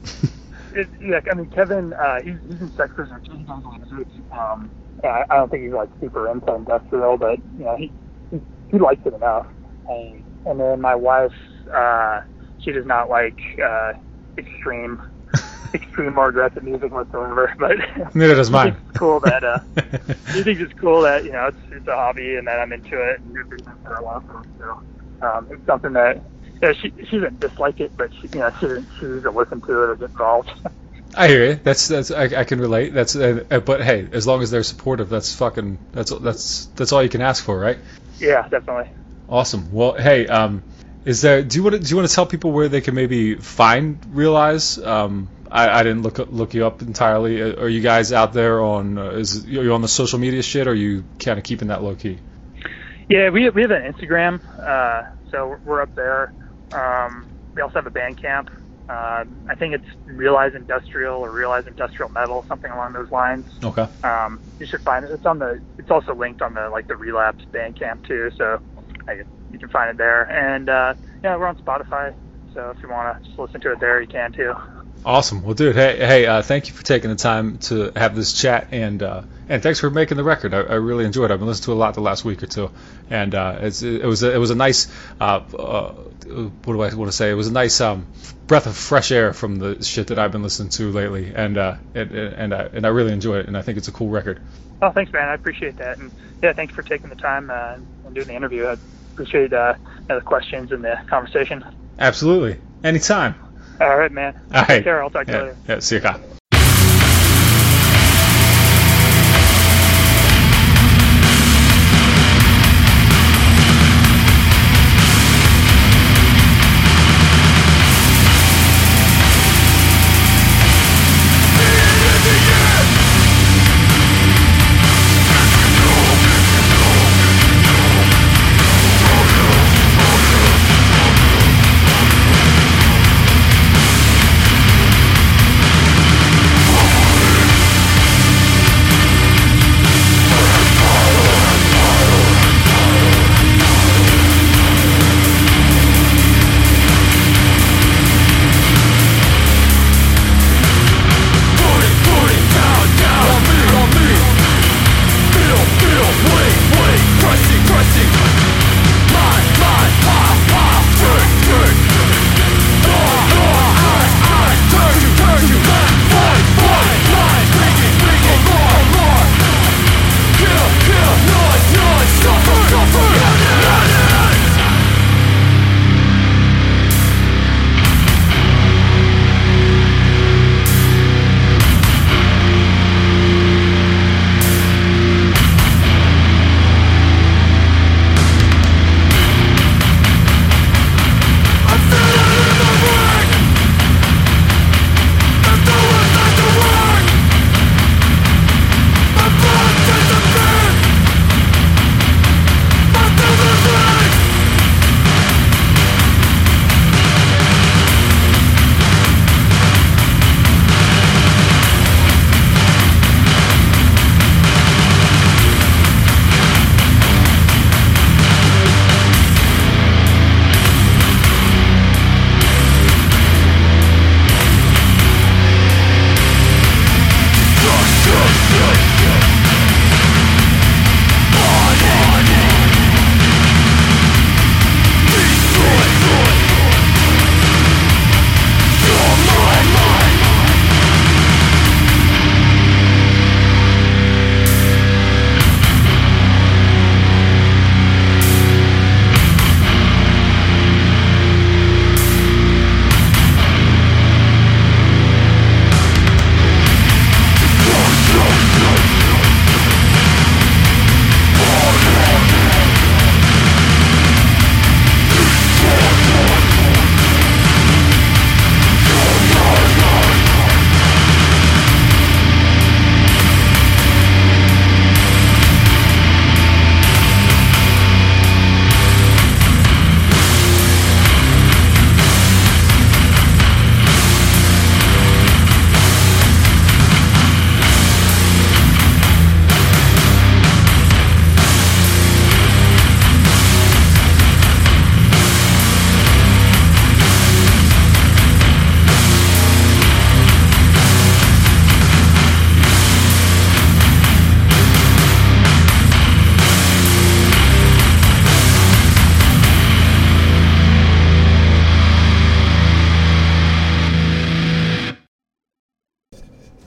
I mean, Kevin, he's in sex business. He does music. I don't think he's like super into industrial, but he likes it enough. And then my wife, she does not like extreme or aggressive music whatsoever, but neither does mine. It's cool that he thinks it's cool that it's a hobby and that I'm into it and you're doing it for a while. So it's something that she doesn't dislike it, but she doesn't choose to listen to it or get involved. I hear you. That's I can relate. That's but hey, as long as they're supportive, that's all you can ask for, right? Yeah, definitely. Awesome. Well, hey, do you want to tell people where they can maybe find Realize? I didn't look you up entirely. Are you guys out there on? Are you on the social media shit? Or are you kind of keeping that low key? Yeah, we have an Instagram, so we're up there. We also have a Bandcamp. I think it's Realize Industrial or Realize Industrial Metal, something along those lines. Okay. You should find it. It's also linked on the Relapse Bandcamp too, so you can find it there. And we're on Spotify, so if you want to just listen to it there, you can too. Awesome. Well, dude, hey, thank you for taking the time to have this chat, and thanks for making the record. I really enjoyed it. I've been listening to it a lot the last week or two, and it was a nice what do I want to say? It was a nice breath of fresh air from the shit that I've been listening to lately, and I really enjoy it, and I think it's a cool record. Oh, thanks, man. I appreciate that, and yeah, thanks for taking the time and doing the interview. I appreciate the questions and the conversation. Absolutely, anytime. All right, man. All right. Take care. I'll talk to you later. Yeah, see you, Kyle.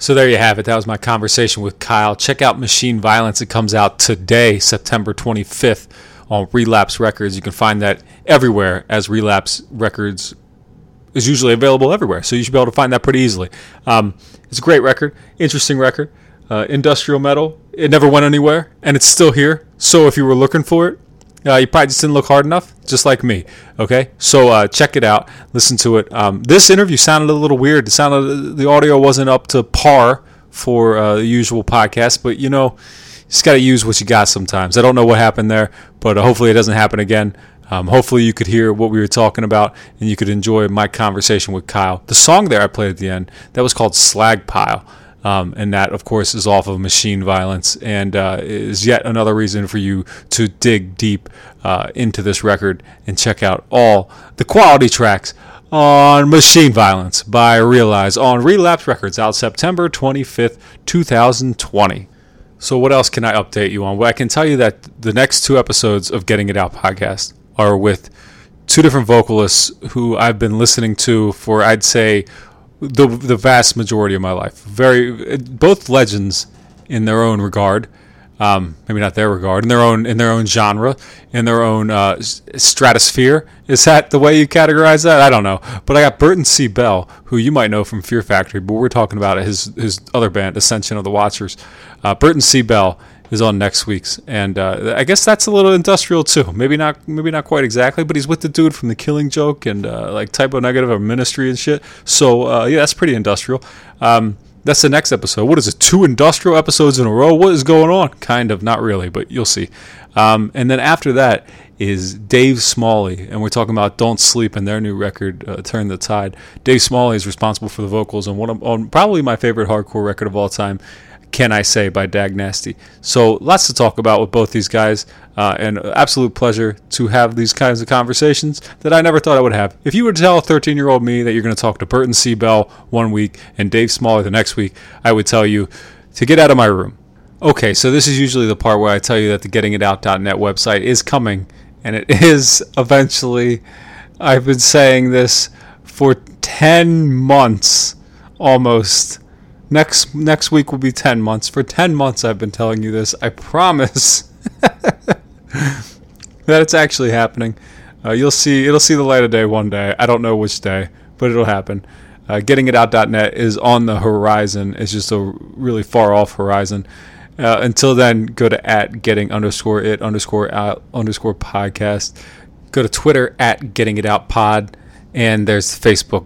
So there you have it. That was my conversation with Kyle. Check out Machine Violence. It comes out today, September 25th, on Relapse Records. You can find that everywhere, as Relapse Records is usually available everywhere. So you should be able to find that pretty easily. It's a great record, interesting record, industrial metal. It never went anywhere, and it's still here. So if you were looking for it, you probably just didn't look hard enough, just like me. Okay, so check it out, listen to it. This interview sounded a little weird. The audio wasn't up to par for the usual podcast, but you just got to use what you got sometimes. I don't know what happened there, but hopefully it doesn't happen again. Hopefully you could hear what we were talking about, and you could enjoy my conversation with Kyle. The song there I played at the end, that was called Slag Pile. And that, of course, is off of Machine Violence, and is yet another reason for you to dig deep into this record and check out all the quality tracks on Machine Violence by Realize on Relapse Records, out September 25th, 2020. So what else can I update you on? Well, I can tell you that the next 2 episodes of Getting It Out podcast are with 2 different vocalists who I've been listening to for, I'd say, the vast majority of my life. Both legends in their own regard. Maybe not their regard, in their own genre, in their own stratosphere. Is that the way you categorize that? I don't know. But I got Burton C. Bell, who you might know from Fear Factory, but we're talking about his other band, Ascension of the Watchers. Burton C. Bell is on next week's, and I guess that's a little industrial too. Maybe not quite exactly, but he's with the dude from The Killing Joke and like Typo Negative or Ministry and shit. So yeah, that's pretty industrial. That's the next episode. What is it? 2 industrial episodes in a row? What is going on? Kind of, not really, but you'll see. And then after that is Dave Smalley, and we're talking about Don't Sleep and their new record, Turn the Tide. Dave Smalley is responsible for the vocals on probably my favorite hardcore record of all time, Can I Say by Dag Nasty. So lots to talk about with both these guys, and absolute pleasure to have these kinds of conversations that I never thought I would have. If you were to tell a 13-year-old me that you're going to talk to Burton C. Bell one week and Dave Smalley the next week, I would tell you to get out of my room. Okay, so this is usually the part where I tell you that the GettingItOut.net website is coming, and it is eventually. I've been saying this for 10 months almost. Next week will be 10 months. For 10 months I've been telling you this. I promise that it's actually happening. It'll see the light of day one day. I don't know which day, but it'll happen. GettingItOut.net is on the horizon. It's just a really far off horizon. Until then, go to @getting_it_out_podcast. Go to Twitter @gettingitoutpod, and there's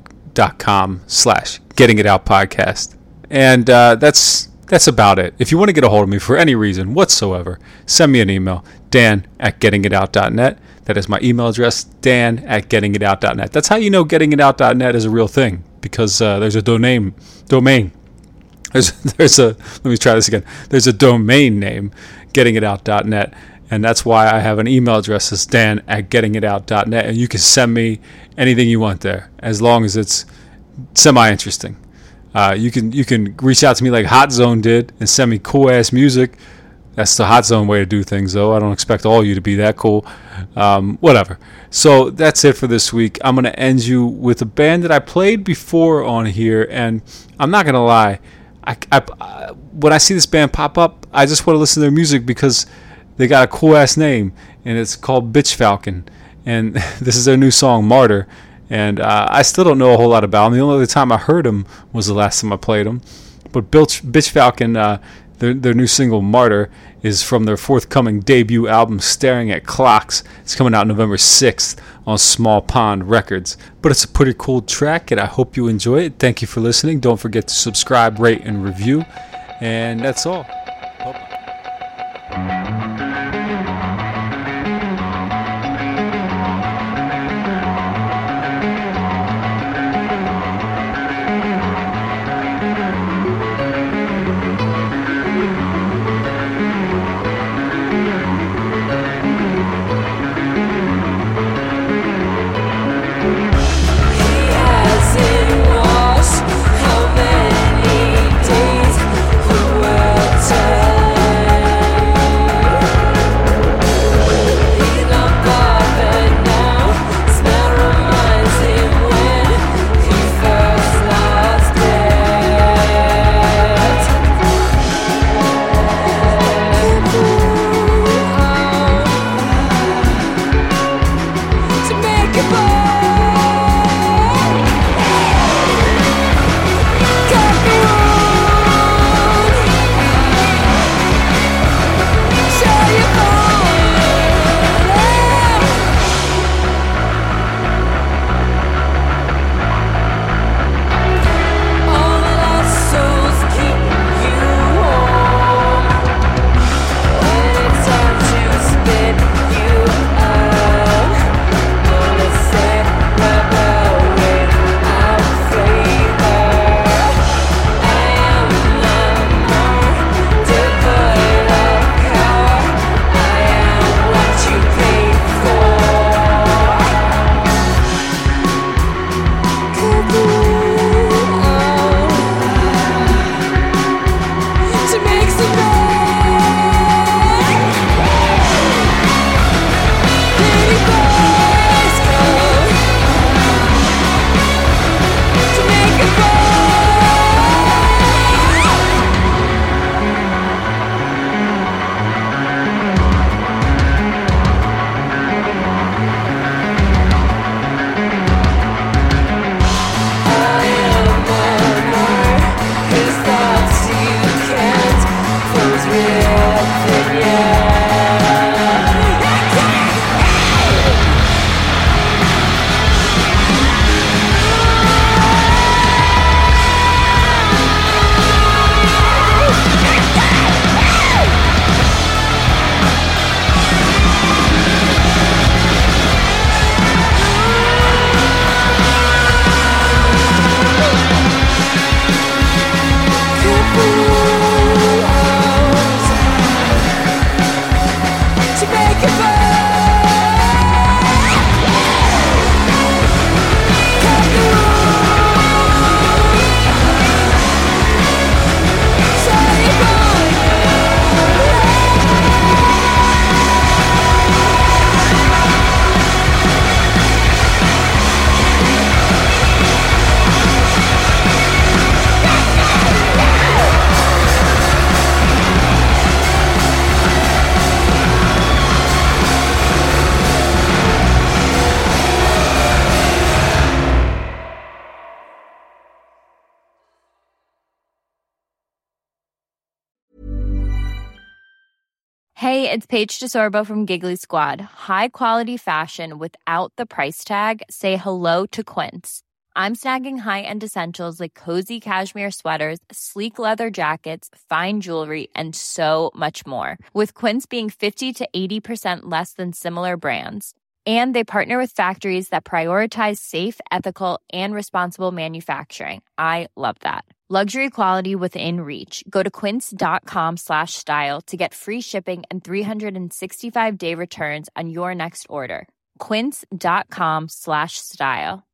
Facebook.com/gettingitoutpodcast. And that's about it. If you want to get a hold of me for any reason whatsoever, send me an email, dan@gettingitout.net. That is my email address, dan@gettingitout.net. That's how you know gettingitout.net is a real thing, because there's a domain. There's a let me try this again. There's a domain name, gettingitout.net, and that's why I have an email address that's dan@gettingitout.net, and you can send me anything you want there, as long as it's semi-interesting. You can reach out to me like Hot Zone did and send me cool ass music. That's the Hot Zone way to do things, though. I don't expect all you to be that cool. Whatever. So that's it for this week. I'm gonna end you with a band that I played before on here, and I'm not gonna lie. When I see this band pop up, I just want to listen to their music because they got a cool ass name, and it's called Bitch Falcon, and this is their new song Martyr. And I still don't know a whole lot about them. The only other time I heard them was the last time I played them. But Bitch Falcon, their new single Martyr, is from their forthcoming debut album Staring at Clocks. It's coming out November 6th on Small Pond Records. But it's a pretty cool track, and I hope you enjoy it. Thank you for listening. Don't forget to subscribe, rate, and review. And that's all. Bye-bye. Hey, it's Paige DeSorbo from Giggly Squad. High quality fashion without the price tag. Say hello to Quince. I'm snagging high-end essentials like cozy cashmere sweaters, sleek leather jackets, fine jewelry, and so much more. With Quince being 50 to 80% less than similar brands. And they partner with factories that prioritize safe, ethical, and responsible manufacturing. I love that. Luxury quality within reach. Go to quince.com/style to get free shipping and 365-day returns on your next order. Quince.com/style.